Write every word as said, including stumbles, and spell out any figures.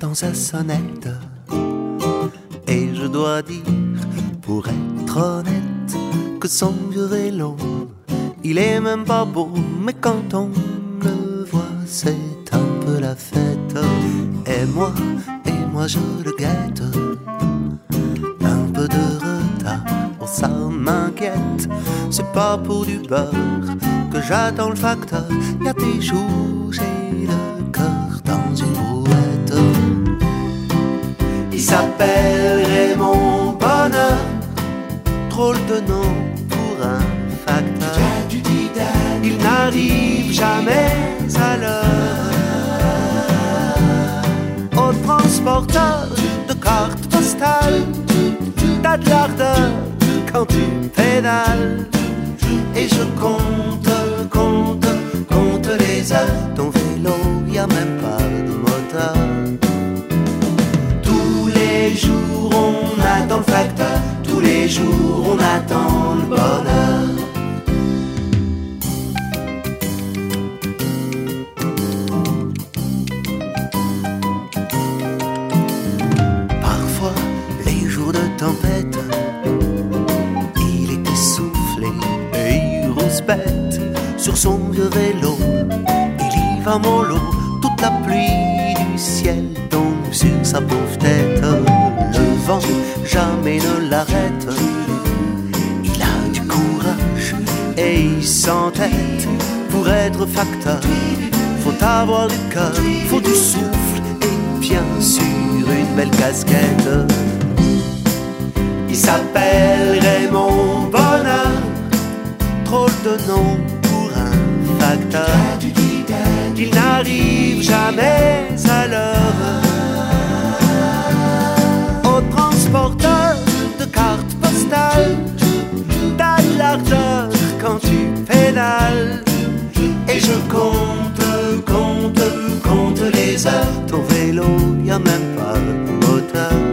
j'entends sa sonnette. Et je dois dire, pour être honnête, que son vieux vélo, il est même pas beau, mais quand on le voit, c'est un peu la fête. Et moi, et moi je le guette. Un peu de retard, oh ça m'inquiète. C'est pas pour du beurre que j'attends le facteur. Y a des jours, j'ai le cœur dans une brouette. Il s'appelle Raymond Bonheur, drôle de nom pour un facteur. Il n'arrive jamais à l'heure. Au transporteur de cartes postales, t'as de l'ardeur quand tu pédales. Et je compte, compte, compte les heures. Ton vélo, y a même pas de moteur. Tous les jours on attend le facteur. Tous les jours on attend le bonheur. Parfois, les jours de tempête, il est essoufflé et il rouspète sur son vieux vélo. Il y va mollo, toute la pluie du ciel tombe sur sa pauvre tête. Le vent jamais ne l'arrête. Il a du courage et il s'entête. Pour être facteur, faut avoir du cœur, faut du souffle et bien sûr une belle casquette. Il s'appelle Raymond Bonheur, drôle de nom pour un facteur. Il n'arrive jamais à l'heure. Au transporteur de cartes postales, t'as de l'ardeur quand tu pédales. Et je compte, compte, compte les heures. Ton vélo, y a même pas de moteur.